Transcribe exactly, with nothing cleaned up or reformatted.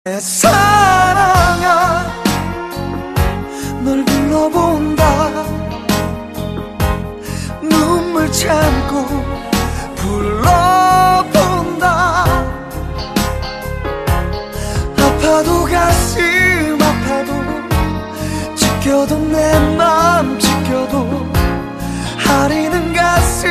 내 사랑아 널 불러본다. 눈물 참고 불러본다. 아파도 가슴 아파도 지켜도 내 맘 지켜도 하리는 가슴